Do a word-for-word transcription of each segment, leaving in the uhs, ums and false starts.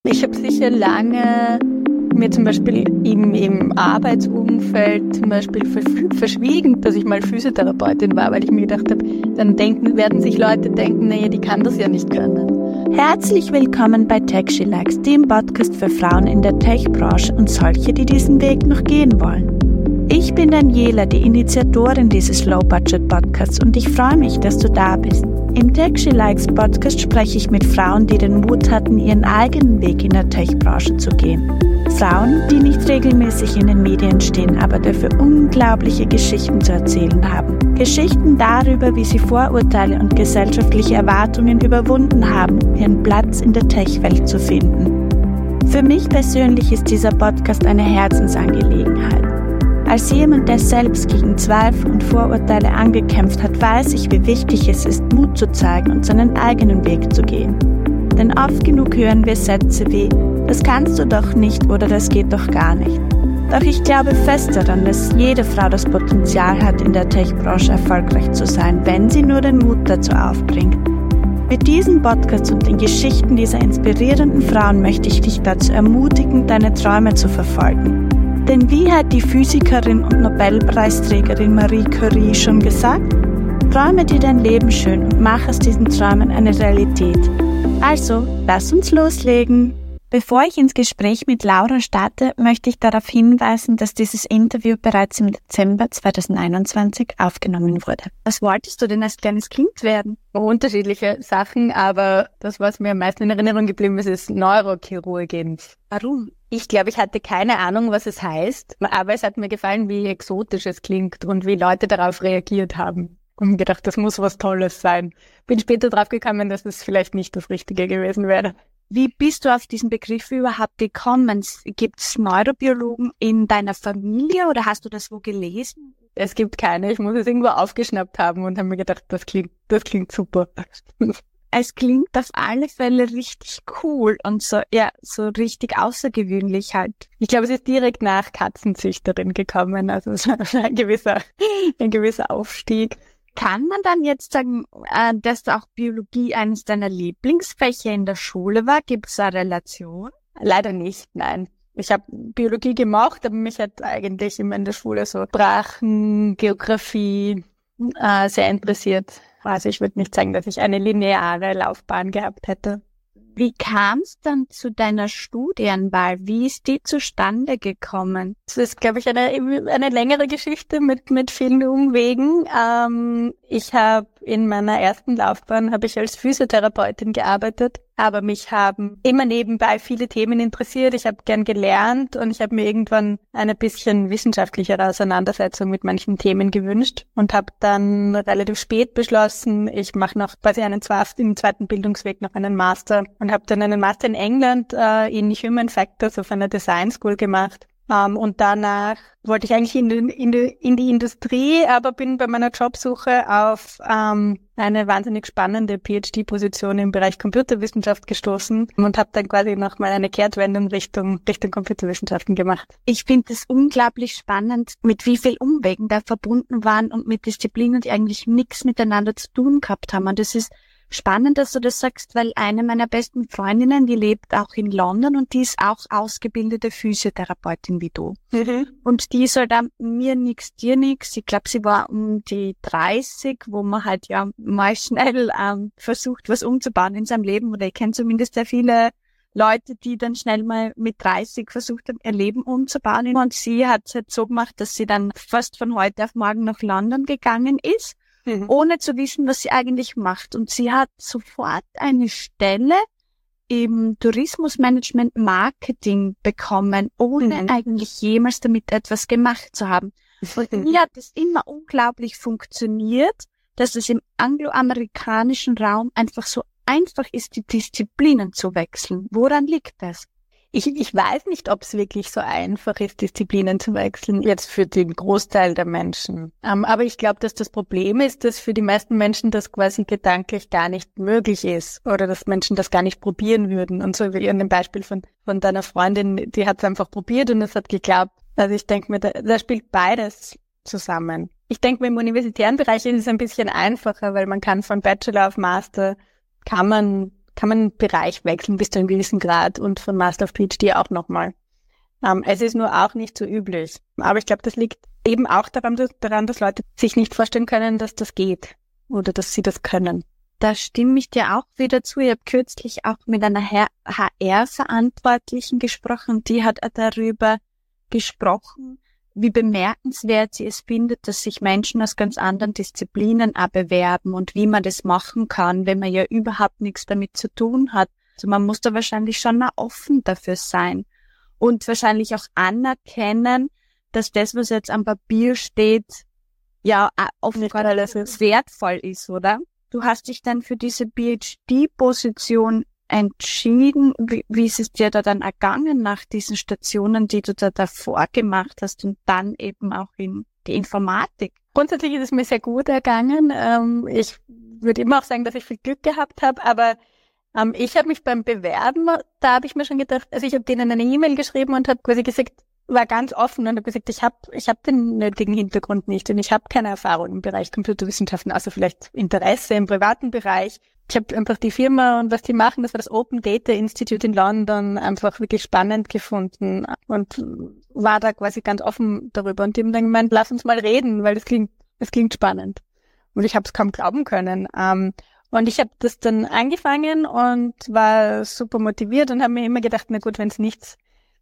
Ich habe sicher lange mir zum Beispiel im, im Arbeitsumfeld zum Beispiel verschwiegen, dass ich mal Physiotherapeutin war, weil ich mir gedacht habe, dann denken, werden sich Leute denken, naja, die kann das ja nicht können. Herzlich willkommen bei Tech She Likes, dem Podcast für Frauen in der Tech-Branche und solche, die diesen Weg noch gehen wollen. Ich bin Daniela, die Initiatorin dieses Low-Budget-Podcasts und ich freue mich, dass du da bist. Im Tech She Likes Podcast spreche ich mit Frauen, die den Mut hatten, ihren eigenen Weg in der Tech-Branche zu gehen. Frauen, die nicht regelmäßig in den Medien stehen, aber dafür unglaubliche Geschichten zu erzählen haben. Geschichten darüber, wie sie Vorurteile und gesellschaftliche Erwartungen überwunden haben, um ihren Platz in der Tech-Welt zu finden. Für mich persönlich ist dieser Podcast eine Herzensangelegenheit. Als jemand, der selbst gegen Zweifel und Vorurteile angekämpft hat, weiß ich, wie wichtig es ist, Mut zu zeigen und seinen eigenen Weg zu gehen. Denn oft genug hören wir Sätze wie, das kannst du doch nicht oder das geht doch gar nicht. Doch ich glaube fest daran, dass jede Frau das Potenzial hat, in der Tech-Branche erfolgreich zu sein, wenn sie nur den Mut dazu aufbringt. Mit diesem Podcast und den Geschichten dieser inspirierenden Frauen möchte ich dich dazu ermutigen, deine Träume zu verfolgen. Denn wie hat die Physikerin und Nobelpreisträgerin Marie Curie schon gesagt? Träume dir dein Leben schön und mach aus diesen Träumen eine Realität. Also, lass uns loslegen! Bevor ich ins Gespräch mit Laura starte, möchte ich darauf hinweisen, dass dieses Interview bereits im Dezember zweitausendeinundzwanzig aufgenommen wurde. Was wolltest du denn als kleines Kind werden? Unterschiedliche Sachen, aber das, was mir am meisten in Erinnerung geblieben ist, ist Neurochirurgin. Warum? Ich glaube, ich hatte keine Ahnung, was es heißt, aber es hat mir gefallen, wie exotisch es klingt und wie Leute darauf reagiert haben. Und gedacht, das muss was Tolles sein. Bin später drauf gekommen, dass es vielleicht nicht das Richtige gewesen wäre. Wie bist du auf diesen Begriff überhaupt gekommen? Gibt es Neurobiologen in deiner Familie oder hast du das wo gelesen? Es gibt keine. Ich muss es irgendwo aufgeschnappt haben und habe mir gedacht, das klingt, das klingt super. Es klingt auf alle Fälle richtig cool und so, ja, so richtig außergewöhnlich halt. Ich glaube, es ist direkt nach Katzenzüchterin gekommen, also es war ein gewisser, ein gewisser Aufstieg. Kann man dann jetzt sagen, dass auch Biologie eines deiner Lieblingsfächer in der Schule war? Gibt es eine Relation? Leider nicht, nein. Ich habe Biologie gemacht, aber mich hat eigentlich immer in der Schule so Sprachen, Geografie äh, sehr interessiert. Also ich würde nicht sagen, dass ich eine lineare Laufbahn gehabt hätte. Wie kam es dann zu deiner Studienwahl? Wie ist die zustande gekommen? Das ist, glaube ich, eine eine längere Geschichte mit mit vielen Umwegen. Ähm, ich habe in meiner ersten Laufbahn habe ich als Physiotherapeutin gearbeitet, aber mich haben immer nebenbei viele Themen interessiert. Ich habe gern gelernt und ich habe mir irgendwann eine bisschen wissenschaftlichere Auseinandersetzung mit manchen Themen gewünscht und habe dann relativ spät beschlossen, ich mache noch quasi einen im zweiten Bildungsweg noch einen Master und habe dann einen Master in England äh, in Human Factors auf einer Design School gemacht. Um, und danach wollte ich eigentlich in die, in, die, in die Industrie, aber bin bei meiner Jobsuche auf um, eine wahnsinnig spannende PhD-Position im Bereich Computerwissenschaft gestoßen und habe dann quasi nochmal eine Kehrtwende in Richtung, Richtung Computerwissenschaften gemacht. Ich finde es unglaublich spannend, mit wie viel Umwegen da verbunden waren und mit Disziplinen, die eigentlich nichts miteinander zu tun gehabt haben. Und das ist spannend, dass du das sagst, weil eine meiner besten Freundinnen, die lebt auch in London und die ist auch ausgebildete Physiotherapeutin wie du. Mhm. Und die ist halt auch mir nix, dir nix. Ich glaube, sie war um die dreißig, wo man halt ja mal schnell ähm, versucht, was umzubauen in seinem Leben. Oder ich kenne zumindest sehr viele Leute, die dann schnell mal mit dreißig versucht haben, ihr Leben umzubauen. Und sie hat es halt so gemacht, dass sie dann fast von heute auf morgen nach London gegangen ist. Mhm. Ohne zu wissen, was sie eigentlich macht. Und sie hat sofort eine Stelle im Tourismusmanagement Marketing bekommen, ohne mhm. eigentlich jemals damit etwas gemacht zu haben. Und mir hat es immer unglaublich funktioniert, dass es im angloamerikanischen Raum einfach so einfach ist, die Disziplinen zu wechseln. Woran liegt das? Ich, ich weiß nicht, ob es wirklich so einfach ist, Disziplinen zu wechseln, jetzt für den Großteil der Menschen. Um, aber ich glaube, dass das Problem ist, dass für die meisten Menschen das quasi gedanklich gar nicht möglich ist oder dass Menschen das gar nicht probieren würden. Und so wie in dem Beispiel von, von deiner Freundin, die hat es einfach probiert und es hat geklappt. Also ich denke mir, da, da spielt beides zusammen. Ich denke mir, im universitären Bereich ist es ein bisschen einfacher, weil man kann von Bachelor auf Master, kann man kann man Bereich wechseln bis zu einem gewissen Grad und von Master auf PhD auch nochmal. Ähm, es ist nur auch nicht so üblich. Aber ich glaube, das liegt eben auch daran, dass, daran, dass Leute sich nicht vorstellen können, dass das geht oder dass sie das können. Da stimme ich dir auch wieder zu. Ich habe kürzlich auch mit einer H R-Verantwortlichen gesprochen und die hat darüber gesprochen, wie bemerkenswert sie es findet, dass sich Menschen aus ganz anderen Disziplinen auch bewerben und wie man das machen kann, wenn man ja überhaupt nichts damit zu tun hat. Also man muss da wahrscheinlich schon auch offen dafür sein und wahrscheinlich auch anerkennen, dass das, was jetzt am Papier steht, ja offenbar wertvoll ist, oder? Du hast dich dann für diese PhD-Position entschieden. Wie, wie ist es dir da dann ergangen nach diesen Stationen, die du da davor gemacht hast und dann eben auch in die Informatik? Grundsätzlich ist es mir sehr gut ergangen. Ähm, ich würde immer auch sagen, dass ich viel Glück gehabt habe, aber ähm, ich habe mich beim Bewerben, da habe ich mir schon gedacht, also ich habe denen eine E-Mail geschrieben und habe quasi gesagt, war ganz offen und habe gesagt, ich habe ich hab den nötigen Hintergrund nicht und ich habe keine Erfahrung im Bereich Computerwissenschaften, also vielleicht Interesse im privaten Bereich. Ich habe einfach die Firma und was die machen, das war das Open Data Institute in London, einfach wirklich spannend gefunden und war da quasi ganz offen darüber. Und die haben dann gemeint, lass uns mal reden, weil das klingt, das klingt spannend. Und ich habe es kaum glauben können. Ähm, und ich habe das dann angefangen und war super motiviert und habe mir immer gedacht, na gut, wenn es nichts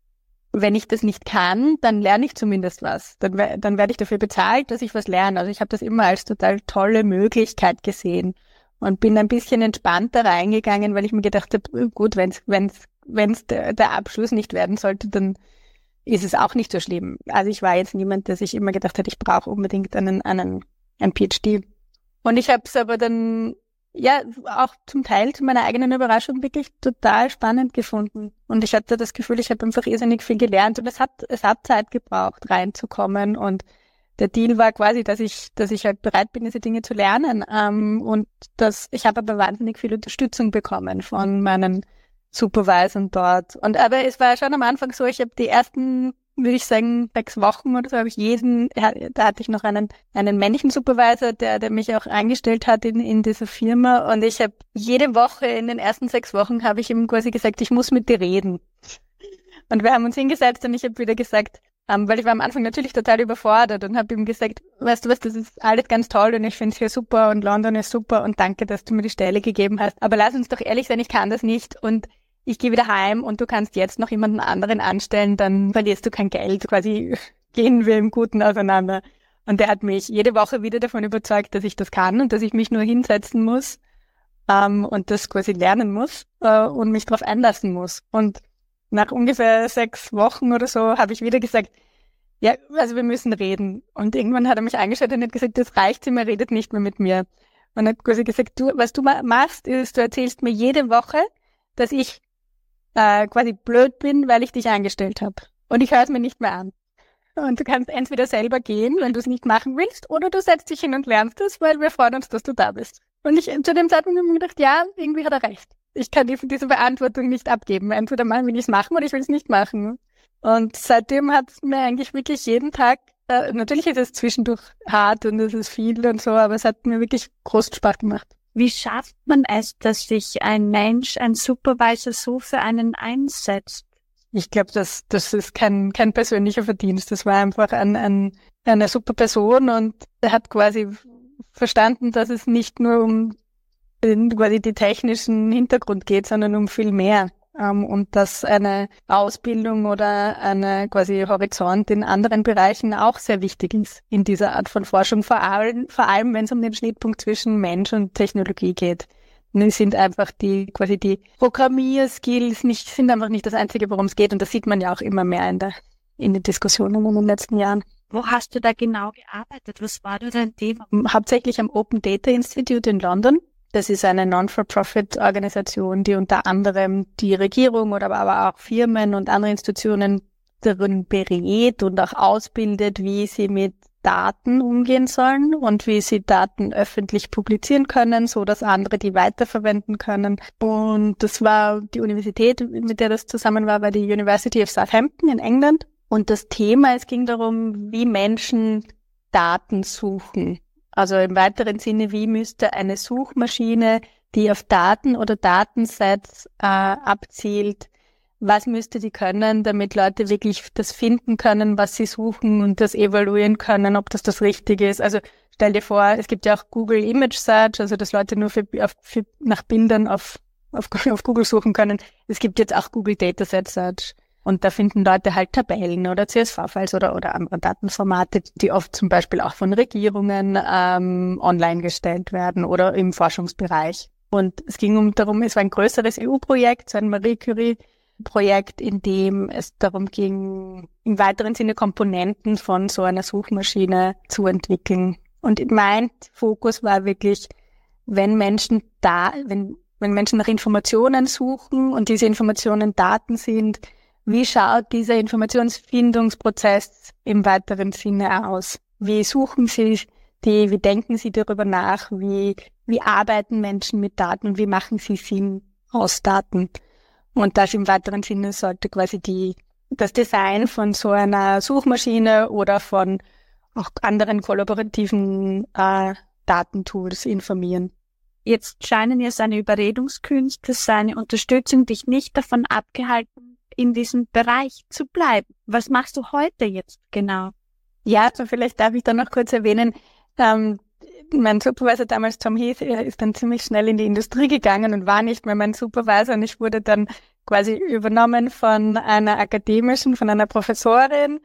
Wenn ich das nicht kann, dann lerne ich zumindest was. Dann, dann werde ich dafür bezahlt, dass ich was lerne. Also ich habe das immer als total tolle Möglichkeit gesehen und bin ein bisschen entspannter reingegangen, weil ich mir gedacht habe, gut, wenn es wenn's, wenn's der, der Abschluss nicht werden sollte, dann ist es auch nicht so schlimm. Also ich war jetzt niemand, der sich immer gedacht hat, ich brauche unbedingt einen, einen, einen PhD. Und ich habe es aber dann ja auch zum Teil zu meiner eigenen Überraschung wirklich total spannend gefunden. Und ich hatte das Gefühl, ich habe einfach irrsinnig viel gelernt und es hat es hat Zeit gebraucht, reinzukommen. Und der Deal war quasi, dass ich dass ich halt bereit bin, diese Dinge zu lernen. Ähm, und das, ich habe aber wahnsinnig viel Unterstützung bekommen von meinen Supervisern dort. Und aber es war schon am Anfang so, ich habe die ersten, würde ich sagen, sechs Wochen oder so, habe ich jeden, da hatte ich noch einen einen männlichen Supervisor, der der mich auch eingestellt hat in in dieser Firma. Und ich habe jede Woche in den ersten sechs Wochen habe ich ihm quasi gesagt, ich muss mit dir reden. Und wir haben uns hingesetzt und ich habe wieder gesagt, ähm, weil ich war am Anfang natürlich total überfordert und habe ihm gesagt, weißt du was, das ist alles ganz toll und ich finde es hier super und London ist super und danke, dass du mir die Stelle gegeben hast. Aber lass uns doch ehrlich sein, ich kann das nicht und ich gehe wieder heim und du kannst jetzt noch jemanden anderen anstellen, dann verlierst du kein Geld. Quasi gehen wir im Guten auseinander. Und der hat mich jede Woche wieder davon überzeugt, dass ich das kann und dass ich mich nur hinsetzen muss ähm, und das quasi lernen muss äh, und mich darauf einlassen muss. Und nach ungefähr sechs Wochen oder so habe ich wieder gesagt, ja, also wir müssen reden. Und irgendwann hat er mich eingeschaltet und hat gesagt, das reicht, er redet nicht mehr mit mir. Und er hat quasi gesagt, du, was du machst, ist, du erzählst mir jede Woche, dass ich äh, quasi blöd bin, weil ich dich eingestellt habe. Und ich höre es mir nicht mehr an. Und du kannst entweder selber gehen, wenn du es nicht machen willst, oder du setzt dich hin und lernst es, weil wir freuen uns, dass du da bist. Und ich zu dem Zeitpunkt habe ich mir gedacht, ja, irgendwie hat er recht. Ich kann diese Verantwortung nicht abgeben. Entweder mal will ich es machen oder ich will es nicht machen. Und seitdem hat es mir eigentlich wirklich jeden Tag, äh, natürlich ist es zwischendurch hart und es ist viel und so, aber es hat mir wirklich großen Spaß gemacht. Wie schafft man es, dass sich ein Mensch, ein Supervisor so für einen einsetzt? Ich glaube, das, das ist kein, kein persönlicher Verdienst. Das war einfach ein, ein, eine super Person und er hat quasi verstanden, dass es nicht nur um den, quasi die technischen Hintergrund geht, sondern um viel mehr. Um, und dass eine Ausbildung oder eine quasi Horizont in anderen Bereichen auch sehr wichtig ist in dieser Art von Forschung, vor allem, vor allem wenn es um den Schnittpunkt zwischen Mensch und Technologie geht. Und sind einfach die quasi die Programmierskills nicht sind einfach nicht das Einzige, worum es geht, und das sieht man ja auch immer mehr in der in den Diskussionen in den letzten Jahren. Wo hast du da genau gearbeitet? Was war da dein Thema? Hauptsächlich am Open Data Institute in London. Das ist eine Non-for-Profit-Organisation, die unter anderem die Regierung oder aber auch Firmen und andere Institutionen darin berät und auch ausbildet, wie sie mit Daten umgehen sollen und wie sie Daten öffentlich publizieren können, so dass andere die weiterverwenden können. Und das war die Universität, mit der das zusammen war, war die University of Southampton in England. Und das Thema, es ging darum, wie Menschen Daten suchen. Also im weiteren Sinne, wie müsste eine Suchmaschine die auf Daten oder Datensets äh, abzielt. Was müsste die können, damit Leute wirklich das finden können, was sie suchen und das evaluieren können, ob das das Richtige ist. Also stell dir vor, es gibt ja auch Google Image Search, also dass Leute nur für, auf, für nach Bildern auf, auf, auf Google suchen können. Es gibt jetzt auch Google Dataset Search. Und da finden Leute halt Tabellen oder C S V-Files oder, oder andere Datenformate, die oft zum Beispiel auch von Regierungen ähm, online gestellt werden oder im Forschungsbereich. Und es ging um darum, es war ein größeres E U-Projekt, so ein Marie Curie-Projekt, in dem es darum ging, im weiteren Sinne Komponenten von so einer Suchmaschine zu entwickeln. Und mein Fokus war wirklich, wenn Menschen da, wenn, wenn Menschen nach Informationen suchen und diese Informationen Daten sind, wie schaut dieser Informationsfindungsprozess im weiteren Sinne aus? Wie suchen Sie die, wie denken Sie darüber nach? Wie, wie arbeiten Menschen mit Daten und wie machen Sie Sinn aus Daten? Und das im weiteren Sinne sollte quasi die, das Design von so einer Suchmaschine oder von auch anderen kollaborativen äh, Datentools informieren. Jetzt scheinen ja seine Überredungskünste, seine Unterstützung dich nicht davon abgehalten, in diesem Bereich zu bleiben. Was machst du heute jetzt genau? Ja, also vielleicht darf ich da noch kurz erwähnen, ähm, mein Supervisor damals, Tom Heath, er ist dann ziemlich schnell in die Industrie gegangen und war nicht mehr mein Supervisor und ich wurde dann quasi übernommen von einer akademischen, von einer Professorin,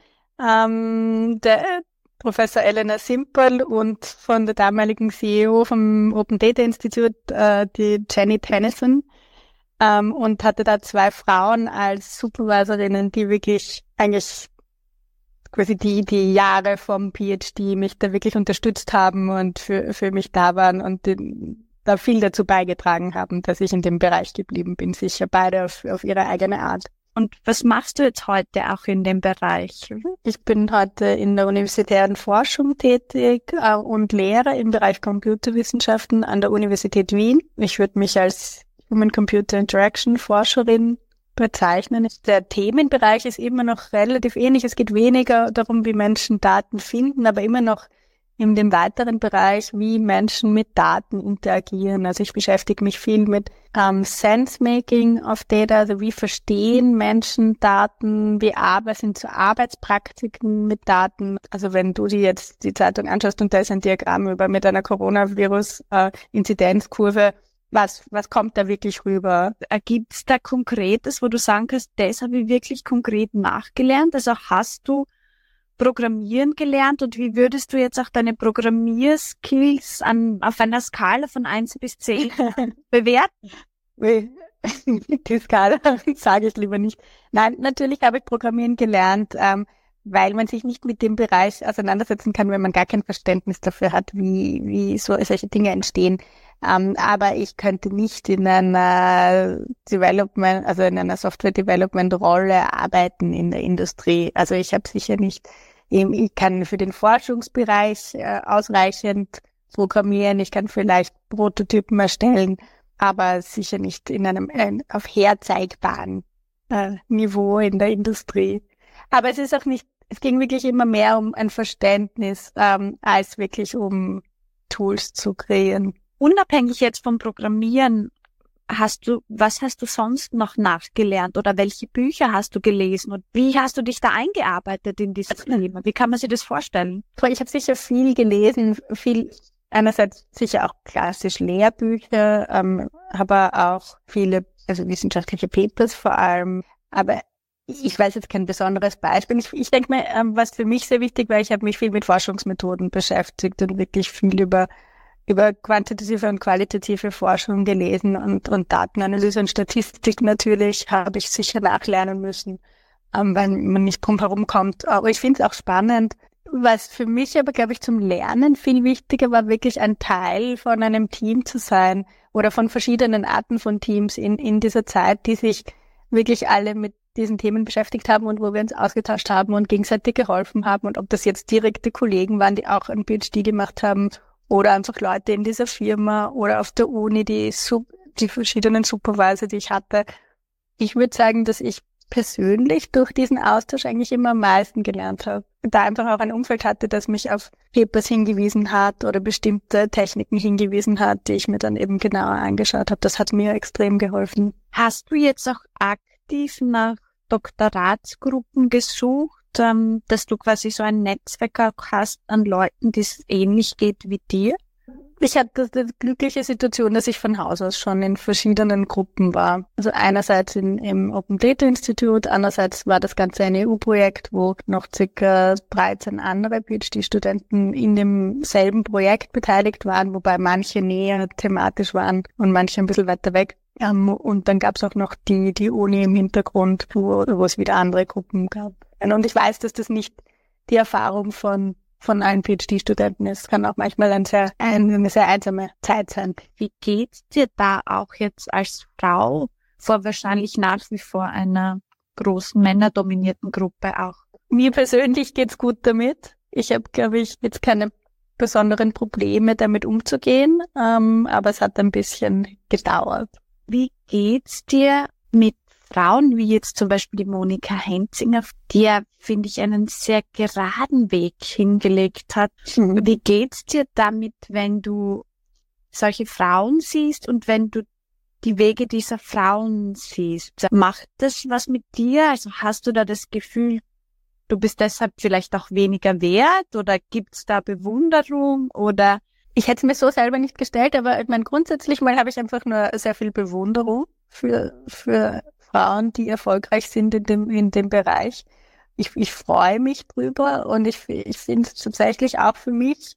ähm, der Professor Elena Simpel und von der damaligen C E O vom Open Data Institute, äh, die Jenny Tennyson. Um, und hatte da zwei Frauen als Supervisorinnen, die wirklich eigentlich quasi die, die Jahre vom PhD mich da wirklich unterstützt haben und für, für mich da waren und die, da viel dazu beigetragen haben, dass ich in dem Bereich geblieben bin, sicher beide auf, auf ihre eigene Art. Und was machst du jetzt heute auch in dem Bereich? Ich bin heute in der universitären Forschung tätig äh, und lehre im Bereich Computerwissenschaften an der Universität Wien. Ich würde mich als Human-Computer-Interaction-Forscherin bezeichnen. Der Themenbereich ist immer noch relativ ähnlich. Es geht weniger darum, wie Menschen Daten finden, aber immer noch in dem weiteren Bereich, wie Menschen mit Daten interagieren. Also ich beschäftige mich viel mit ähm, Sense-Making of Data, also wie verstehen Menschen Daten, wie aber sind so Arbeitspraktiken mit Daten. Also wenn du dir jetzt die Zeitung anschaust und da ist ein Diagramm über mit einer Coronavirus-Inzidenzkurve, Was, was kommt da wirklich rüber? Gibt es da Konkretes, wo du sagen kannst, das habe ich wirklich konkret nachgelernt? Also hast du Programmieren gelernt und wie würdest du jetzt auch deine Programmierskills an, auf einer Skala von eins bis zehn bewerten? Die Skala sage ich lieber nicht. Nein, natürlich habe ich Programmieren gelernt, ähm, weil man sich nicht mit dem Bereich auseinandersetzen kann, wenn man gar kein Verständnis dafür hat, wie, wie so solche Dinge entstehen. Um, aber ich könnte nicht in einer Development, also in einer Software-Development-Rolle arbeiten in der Industrie. Also ich habe sicher nicht, ich kann für den Forschungsbereich äh, ausreichend programmieren, ich kann vielleicht Prototypen erstellen, aber sicher nicht in einem äh, auf herzeigbaren äh, Niveau in der Industrie. Aber es ist auch nicht, es ging wirklich immer mehr um ein Verständnis, ähm, als wirklich um Tools zu kreieren. Unabhängig jetzt vom Programmieren, hast du, was hast du sonst noch nachgelernt oder welche Bücher hast du gelesen und wie hast du dich da eingearbeitet in dieses Thema? Wie kann man sich das vorstellen? Ich habe sicher viel gelesen, viel einerseits sicher auch klassisch Lehrbücher, ähm, aber auch viele, also wissenschaftliche Papers vor allem, aber ich weiß jetzt kein besonderes Beispiel. Ich, ich denke mal, ähm, was für mich sehr wichtig war, ich habe mich viel mit Forschungsmethoden beschäftigt und wirklich viel über über quantitative und qualitative Forschung gelesen und, und Datenanalyse und Statistik natürlich habe ich sicher nachlernen müssen, ähm, weil man nicht drum herum kommt. Aber ich finde es auch spannend. Was für mich aber, glaube ich, zum Lernen viel wichtiger war, wirklich ein Teil von einem Team zu sein oder von verschiedenen Arten von Teams in, in dieser Zeit, die sich wirklich alle mit diesen Themen beschäftigt haben und wo wir uns ausgetauscht haben und gegenseitig geholfen haben. Und ob das jetzt direkte Kollegen waren, die auch ein PhD gemacht haben, oder einfach Leute in dieser Firma oder auf der Uni, die, die verschiedenen Supervisor, die ich hatte. Ich würde sagen, dass ich persönlich durch diesen Austausch eigentlich immer am meisten gelernt habe. da einfach auch ein Umfeld hatte, das mich auf Papers hingewiesen hat oder bestimmte Techniken hingewiesen hat, die ich mir dann eben genauer angeschaut habe. Das hat mir extrem geholfen. Hast du jetzt auch aktiv nach Doktoratsgruppen gesucht, ähm, dass du quasi so ein Netzwerk auch hast an Leuten, die es ähnlich geht wie dir? Ich hatte die glückliche Situation, dass ich von Haus aus schon in verschiedenen Gruppen war. Also einerseits in, im Open Data Institute, andererseits war das Ganze ein E U-Projekt, wo noch circa dreizehn andere PhD-Studenten in demselben Projekt beteiligt waren, wobei manche näher thematisch waren und manche ein bisschen weiter weg. Um, und dann gab es auch noch die, die Uni im Hintergrund, wo, wo es wieder andere Gruppen gab. Und ich weiß, dass das nicht die Erfahrung von von allen PhD-Studenten ist. Kann auch manchmal ein sehr, eine sehr einsame Zeit sein. Wie geht's dir da auch jetzt als Frau vor wahrscheinlich nach wie vor einer großen männerdominierten Gruppe auch? Mir persönlich geht's gut damit. Ich habe, glaube ich, jetzt keine besonderen Probleme damit umzugehen, ähm, aber es hat ein bisschen gedauert. Wie geht's dir mit Frauen, wie jetzt zum Beispiel die Monika Henzinger, die ja, finde ich, einen sehr geraden Weg hingelegt hat. Mhm. Wie geht's dir damit, wenn du solche Frauen siehst und wenn du die Wege dieser Frauen siehst? Macht das was mit dir? Also hast du da das Gefühl, du bist deshalb vielleicht auch weniger wert oder gibt's da Bewunderung oder? Ich hätte es mir so selber nicht gestellt, aber ich meine, grundsätzlich mal habe ich einfach nur sehr viel Bewunderung für, für Frauen, die erfolgreich sind in dem, in dem Bereich. Ich, ich freue mich drüber und ich, ich finde es tatsächlich auch für mich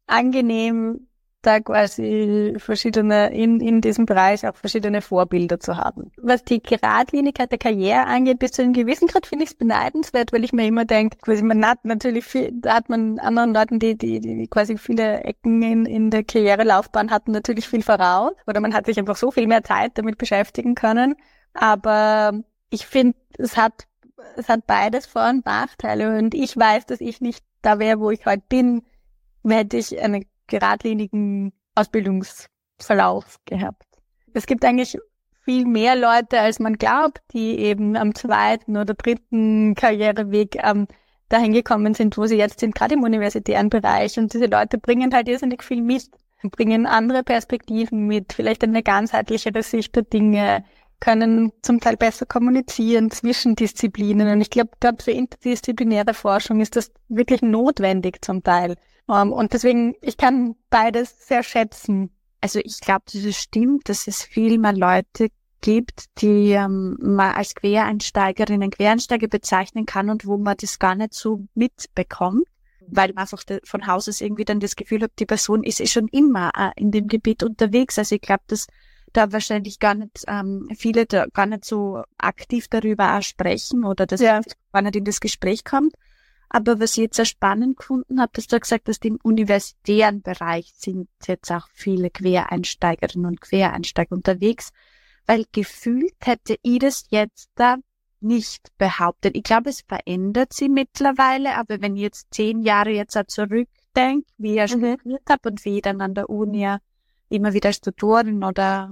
angenehm, da quasi verschiedene, in, in diesem Bereich auch verschiedene Vorbilder zu haben. Was die Geradlinigkeit der Karriere angeht, bis zu einem gewissen Grad finde ich es beneidenswert, weil ich mir immer denke, quasi man hat natürlich viel, da hat man anderen Leuten, die, die, die quasi viele Ecken in, in der Karrierelaufbahn hatten, natürlich viel voraus. Oder man hat sich einfach so viel mehr Zeit damit beschäftigen können. Aber ich finde, es hat, es hat beides Vor- und Nachteile. Und ich weiß, dass ich nicht da wäre, wo ich heute bin, hätte ich einen geradlinigen Ausbildungsverlauf gehabt. Es gibt eigentlich viel mehr Leute, als man glaubt, die eben am zweiten oder dritten Karriereweg ähm, dahin gekommen sind, wo sie jetzt sind, gerade im universitären Bereich. Und diese Leute bringen halt irrsinnig viel mit, bringen andere Perspektiven mit, vielleicht eine ganzheitlichere Sicht der Dinge, können zum Teil besser kommunizieren zwischen Disziplinen. Und ich glaube, gerade für interdisziplinäre Forschung ist das wirklich notwendig zum Teil. Um, und deswegen, ich kann beides sehr schätzen. Also ich glaube, das stimmt, dass es viel mehr Leute gibt, die ähm, man als Quereinsteigerinnen, Quereinsteiger bezeichnen kann und wo man das gar nicht so mitbekommt, weil man einfach de, von Haus aus irgendwie dann das Gefühl hat, die Person ist eh schon immer äh, in dem Gebiet unterwegs. Also ich glaube, dass da wahrscheinlich gar nicht ähm, viele da gar nicht so aktiv darüber auch sprechen oder dass ja. gar nicht in das Gespräch kommt. Aber was ich jetzt sehr spannend gefunden habe, dass du gesagt hast, im universitären Bereich sind jetzt auch viele Quereinsteigerinnen und Quereinsteiger unterwegs, weil gefühlt hätte ich das jetzt da nicht behauptet. Ich glaube, es verändert sich mittlerweile, aber wenn ich jetzt zehn Jahre jetzt auch zurückdenke, wie ich ja studiert mhm. habe und wie ich dann an der Uni ja immer wieder als Tutorin oder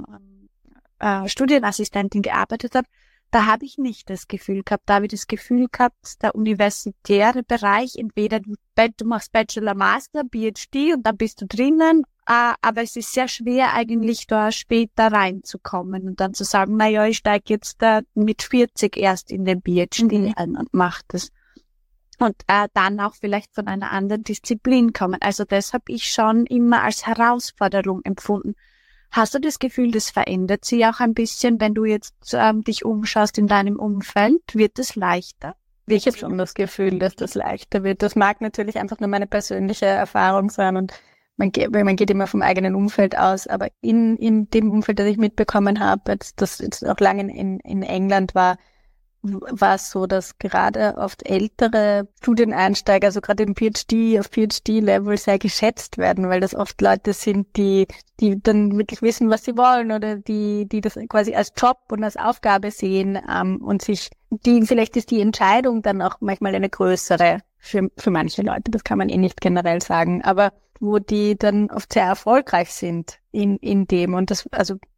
äh, Studienassistentin gearbeitet habe, da habe ich nicht das Gefühl gehabt. Da habe ich das Gefühl gehabt, der universitäre Bereich, entweder du, du machst Bachelor, Master, P H D und dann bist du drinnen, äh, aber es ist sehr schwer eigentlich da später reinzukommen und dann zu sagen, na ja, ich steige jetzt da mit vierzig erst in den P H D mhm. ein und mache das. Und äh, dann auch vielleicht von einer anderen Disziplin kommen. Also das habe ich schon immer als Herausforderung empfunden. Hast du das Gefühl, das verändert sich auch ein bisschen, wenn du jetzt ähm, dich umschaust in deinem Umfeld? Wird es leichter? Ich habe schon das Gefühl, dass das leichter wird. Das mag natürlich einfach nur meine persönliche Erfahrung sein und man geht, man geht immer vom eigenen Umfeld aus. Aber in in dem Umfeld, das ich mitbekommen habe, das jetzt auch lange in in England war, war es so, dass gerade oft ältere Studieneinsteiger, also gerade im P H D, auf P H D-Level sehr geschätzt werden, weil das oft Leute sind, die die dann wirklich wissen, was sie wollen oder die die das quasi als Job und als Aufgabe sehen ähm, und sich, die vielleicht ist die Entscheidung dann auch manchmal eine größere für für manche Leute, das kann man eh nicht generell sagen, aber wo die dann oft sehr erfolgreich sind in in dem und das, also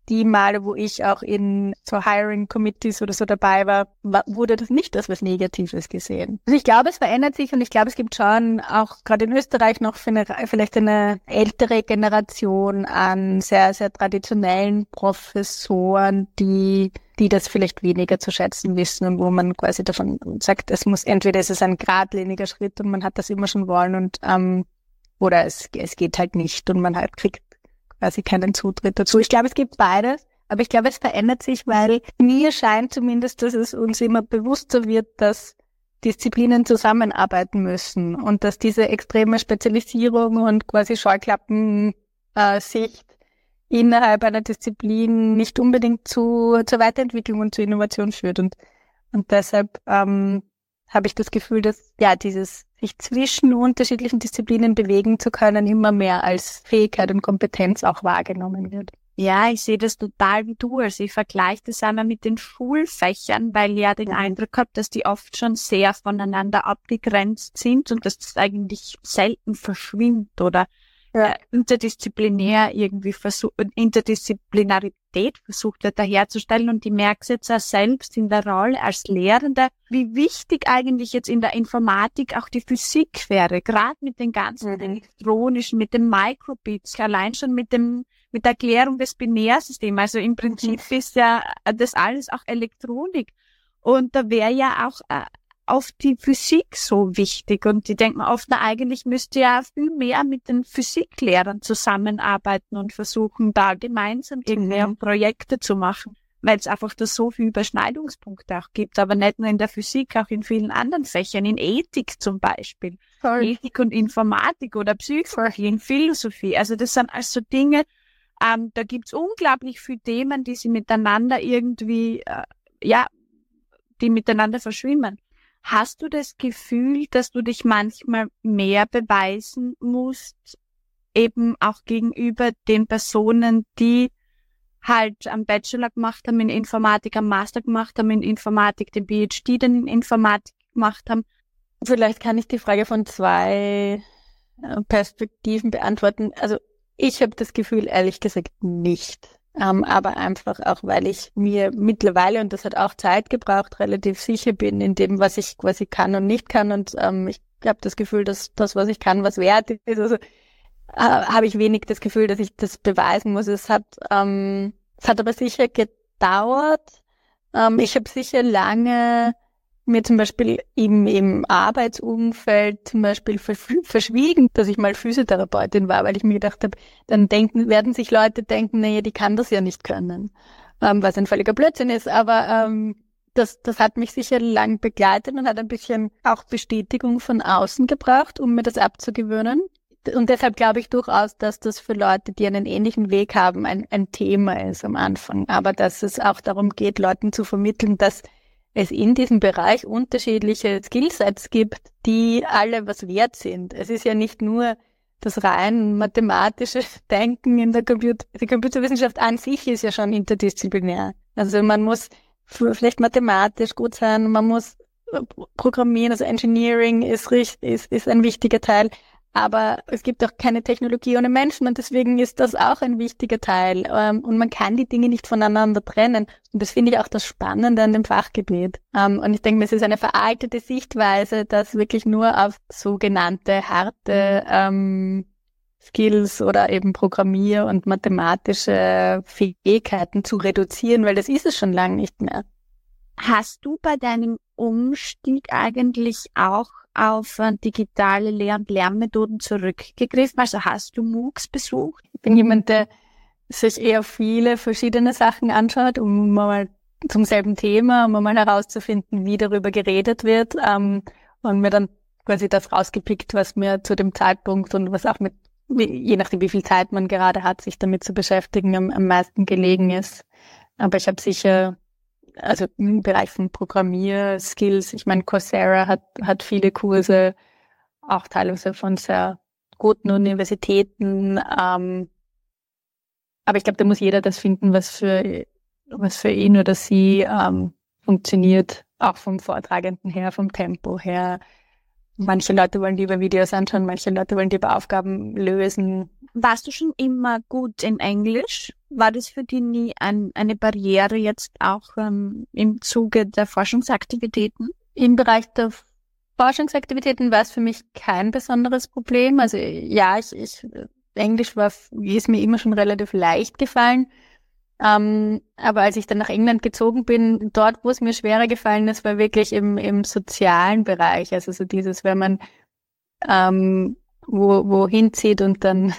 die Male, wo ich auch in so Hiring Committees oder so dabei war, war wurde das nicht als was Negatives gesehen. Also ich glaube, es verändert sich und ich glaube, es gibt schon auch gerade in Österreich noch für eine, vielleicht eine ältere Generation an sehr, sehr traditionellen Professoren, die die das vielleicht weniger zu schätzen wissen und wo man quasi davon sagt, es muss entweder ist es ein geradliniger Schritt und man hat das immer schon wollen und ähm, oder es es geht halt nicht und man halt kriegt quasi keinen Zutritt dazu. Ich glaube, es gibt beides, aber ich glaube, es verändert sich, weil mir scheint zumindest, dass es uns immer bewusster wird, dass Disziplinen zusammenarbeiten müssen und dass diese extreme Spezialisierung und quasi Scheuklappensicht äh, innerhalb einer Disziplin nicht unbedingt zu zur Weiterentwicklung und zur Innovation führt. Und und deshalb ähm, habe ich das Gefühl, dass ja dieses sich zwischen unterschiedlichen Disziplinen bewegen zu können immer mehr als Fähigkeit und Kompetenz auch wahrgenommen wird. Ja, ich sehe das total wie du. Also ich vergleiche das einmal mit den Schulfächern, weil ich ja den Eindruck habe, dass die oft schon sehr voneinander abgegrenzt sind und dass das eigentlich selten verschwimmt oder ja. äh, interdisziplinär irgendwie versucht, Interdisziplinarität versucht wird herzustellen. Und ich merke es jetzt auch selbst in der Rolle als Lehrende, wie wichtig eigentlich jetzt in der Informatik auch die Physik wäre, gerade mit den ganzen mhm. elektronischen, mit dem Microbits, allein schon mit dem mit der Erklärung des Binärsystems. Also im Prinzip mhm. ist ja das alles auch Elektronik. Und da wäre ja auch äh, oft die Physik so wichtig. Und ich denke mir oft, na, eigentlich müsste ja viel mehr mit den Physiklehrern zusammenarbeiten und versuchen, da gemeinsam irgendwie mhm. Projekte zu machen. Weil es einfach da so viele Überschneidungspunkte auch gibt. Aber nicht nur in der Physik, auch in vielen anderen Fächern. In Ethik zum Beispiel. Voll. Ethik und Informatik oder Psychologie, in Philosophie. Also das sind also Dinge, Ähm, da gibt's unglaublich viele Themen, die sie miteinander irgendwie, äh, ja, die miteinander verschwimmen. Hast du das Gefühl, dass du dich manchmal mehr beweisen musst, eben auch gegenüber den Personen, die halt am Bachelor gemacht haben in Informatik, am Master gemacht haben in Informatik, den P H D dann in Informatik gemacht haben? Vielleicht kann ich die Frage von zwei Perspektiven beantworten. Also ich habe das Gefühl, ehrlich gesagt, nicht. Ähm, aber einfach auch, weil ich mir mittlerweile, und das hat auch Zeit gebraucht, relativ sicher bin in dem, was ich quasi kann und nicht kann. Und ähm, ich habe das Gefühl, dass das, was ich kann, was wert ist. Also äh, habe ich wenig das Gefühl, dass ich das beweisen muss. Es hat, ähm, es hat aber sicher gedauert. Ähm, ich habe sicher lange mir zum Beispiel im, im Arbeitsumfeld zum Beispiel verschwiegen, dass ich mal Physiotherapeutin war, weil ich mir gedacht habe, dann denken, werden sich Leute denken, naja, die kann das ja nicht können, ähm, was ein völliger Blödsinn ist, aber ähm, das, das hat mich sicher lang begleitet und hat ein bisschen auch Bestätigung von außen gebraucht, um mir das abzugewöhnen. Und deshalb glaube ich durchaus, dass das für Leute, die einen ähnlichen Weg haben, ein, ein Thema ist am Anfang, aber dass es auch darum geht, Leuten zu vermitteln, dass es in diesem Bereich unterschiedliche Skillsets gibt, die alle was wert sind. Es ist ja nicht nur das rein mathematische Denken in der Computer, die Computerwissenschaft an sich ist ja schon interdisziplinär. Also man muss vielleicht mathematisch gut sein, man muss programmieren, also Engineering ist richtig, ist, ist ein wichtiger Teil. Aber es gibt auch keine Technologie ohne Menschen und deswegen ist das auch ein wichtiger Teil. Und man kann die Dinge nicht voneinander trennen. Und das finde ich auch das Spannende an dem Fachgebiet. Und ich denke, es ist eine veraltete Sichtweise, das wirklich nur auf sogenannte harte ähm, Skills oder eben Programmier- und mathematische Fähigkeiten zu reduzieren, weil das ist es schon lange nicht mehr. Hast du bei deinem Umstieg eigentlich auch auf äh, digitale Lehr- und Lernmethoden zurückgegriffen? Also hast du MOOCs besucht? Ich bin jemand, der sich eher viele verschiedene Sachen anschaut, um mal zum selben Thema, um mal herauszufinden, wie darüber geredet wird, ähm, und mir dann quasi das rausgepickt, was mir zu dem Zeitpunkt und was auch mit, je nachdem wie viel Zeit man gerade hat, sich damit zu beschäftigen, am, am meisten gelegen ist. Aber ich habe sicher also im Bereich von Programmierskills, ich meine, Coursera hat hat viele Kurse, auch teilweise von sehr guten Universitäten, ähm, aber ich glaube, da muss jeder das finden, was für was für ihn oder sie ähm, funktioniert, auch vom Vortragenden her, vom Tempo her. Manche Leute wollen lieber Videos anschauen, manche Leute wollen lieber Aufgaben lösen. Warst du schon immer gut in Englisch? War das für dich nie ein, eine Barriere jetzt auch ähm, im Zuge der Forschungsaktivitäten? Im Bereich der Forschungsaktivitäten war es für mich kein besonderes Problem. Also ja, ich, ich Englisch war ist mir immer schon relativ leicht gefallen. Ähm, aber als ich dann nach England gezogen bin, dort, wo es mir schwerer gefallen ist, war wirklich im, im sozialen Bereich. Also so dieses, wenn man ähm, wo, wo hinzieht und dann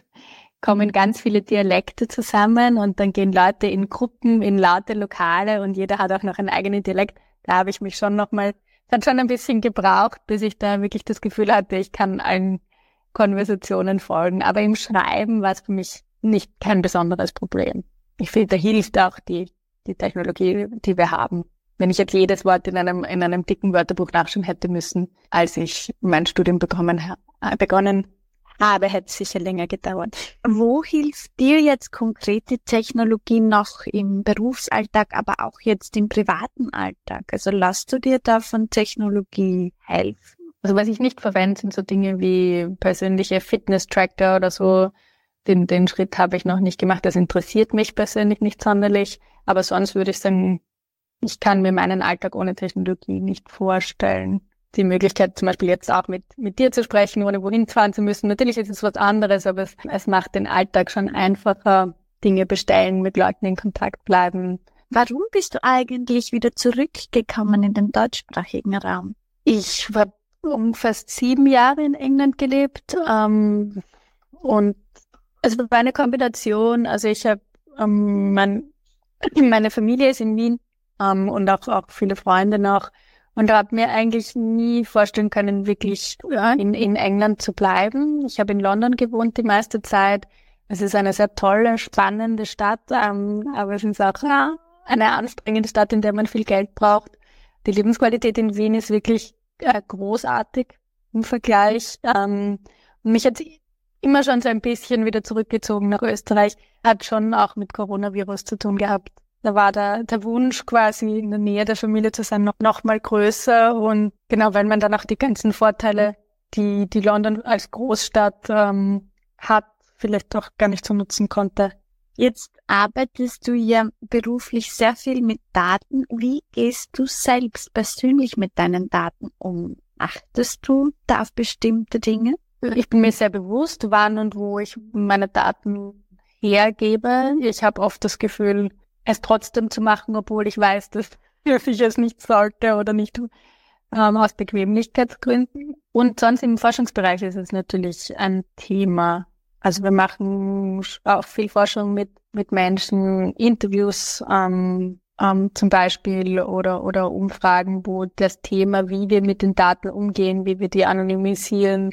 kommen ganz viele Dialekte zusammen und dann gehen Leute in Gruppen, in laute Lokale und jeder hat auch noch einen eigenen Dialekt. Da habe ich mich schon nochmal, es hat schon ein bisschen gebraucht, bis ich da wirklich das Gefühl hatte, ich kann allen Konversationen folgen. Aber im Schreiben war es für mich nicht kein besonderes Problem. Ich finde, da hilft auch die, die Technologie, die wir haben. Wenn ich jetzt jedes Wort in einem, in einem dicken Wörterbuch nachschauen hätte müssen, als ich mein Studium bekommen, äh, begonnen habe, hätte es sicher länger gedauert. Wo hilft dir jetzt konkret die Technologie noch im Berufsalltag, aber auch jetzt im privaten Alltag? Also lässt du dir da von Technologie helfen? Also was ich nicht verwende, sind so Dinge wie persönliche Fitness-Tracker oder so. Den, den Schritt habe ich noch nicht gemacht. Das interessiert mich persönlich nicht sonderlich. Aber sonst würde ich sagen, ich kann mir meinen Alltag ohne Technologie nicht vorstellen. Die Möglichkeit, zum Beispiel jetzt auch mit, mit dir zu sprechen, ohne wohin fahren zu müssen. Natürlich ist es was anderes, aber es, es macht den Alltag schon einfacher. Dinge bestellen, mit Leuten in Kontakt bleiben. Warum bist du eigentlich wieder zurückgekommen in den deutschsprachigen Raum? Ich habe um fast sieben Jahre in England gelebt. Ähm, und es war eine Kombination. Also ich habe, ähm, mein, meine Familie ist in Wien ähm, und auch, auch viele Freunde noch. Und da habe mir eigentlich nie vorstellen können, wirklich ja, in, in England zu bleiben. Ich habe in London gewohnt die meiste Zeit. Es ist eine sehr tolle, spannende Stadt, ähm, aber es ist auch ja, eine anstrengende Stadt, in der man viel Geld braucht. Die Lebensqualität in Wien ist wirklich äh, großartig im Vergleich. Ähm, und mich hat immer schon so ein bisschen wieder zurückgezogen nach Österreich. Hat schon auch mit Coronavirus zu tun gehabt. Da war der, der Wunsch quasi in der Nähe der Familie zu sein noch, noch mal größer und genau, weil man dann auch die ganzen Vorteile, die, die London als Großstadt ähm, hat, vielleicht doch gar nicht so nutzen konnte. Jetzt arbeitest du ja beruflich sehr viel mit Daten. Wie gehst du selbst persönlich mit deinen Daten um? Achtest du da auf bestimmte Dinge? Ich bin mir sehr bewusst, wann und wo ich meine Daten hergebe. Ich habe oft das Gefühl, es trotzdem zu machen, obwohl ich weiß, dass ich es nicht sollte oder nicht ähm, aus Bequemlichkeitsgründen. Und sonst im Forschungsbereich ist es natürlich ein Thema. Also wir machen auch viel Forschung mit mit Menschen, Interviews ähm, ähm, zum Beispiel oder oder Umfragen, wo das Thema, wie wir mit den Daten umgehen, wie wir die anonymisieren,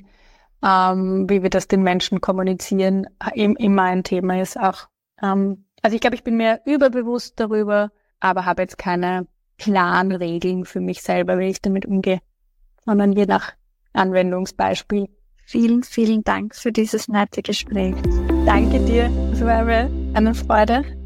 ähm, wie wir das den Menschen kommunizieren, immer ein Thema ist auch. Ähm, Also ich glaube, ich bin mir überbewusst darüber, aber habe jetzt keine klaren Regeln für mich selber, wie ich damit umgehe, sondern je nach Anwendungsbeispiel. Vielen, vielen Dank für dieses nette Gespräch. Danke dir, es war mir eine Freude.